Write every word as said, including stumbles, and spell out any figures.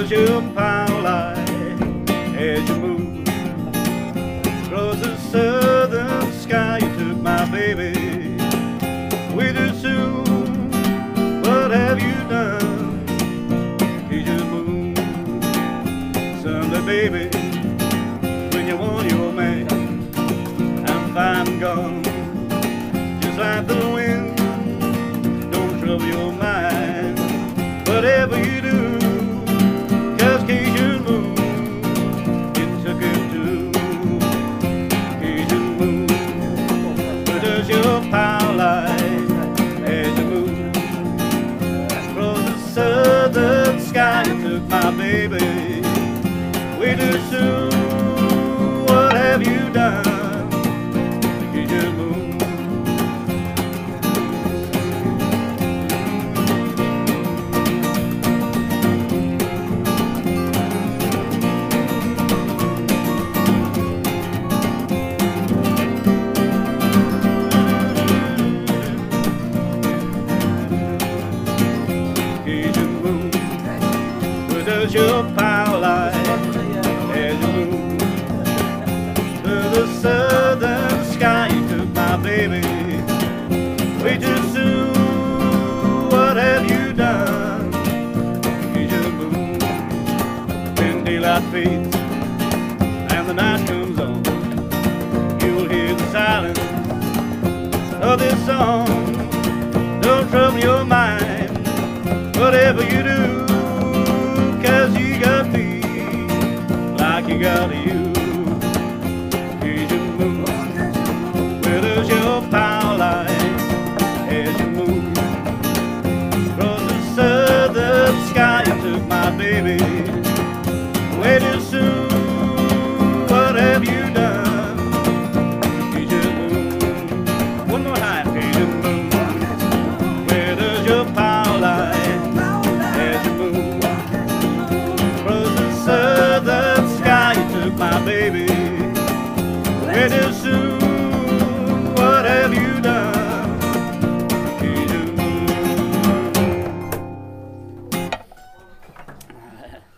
does your power light as you move across the southern sky? You took my baby with you soon. What have you done? You just moved. Someday, baby, when you want your man, I'm fine and gone, just like the wind. Don't trouble your mind, whatever you do, just Cajun moon. It took it to Cajun moon. Where does your power light as you move across the southern sky? You took my baby way too soon. What have you done? Cajun moon. Does your power light as you move to the southern sky? You took my baby way too soon. What have you done? You just moved. When daylight fades and the night comes on, you'll hear the silence of this song. Don't trouble your mind, whatever you do,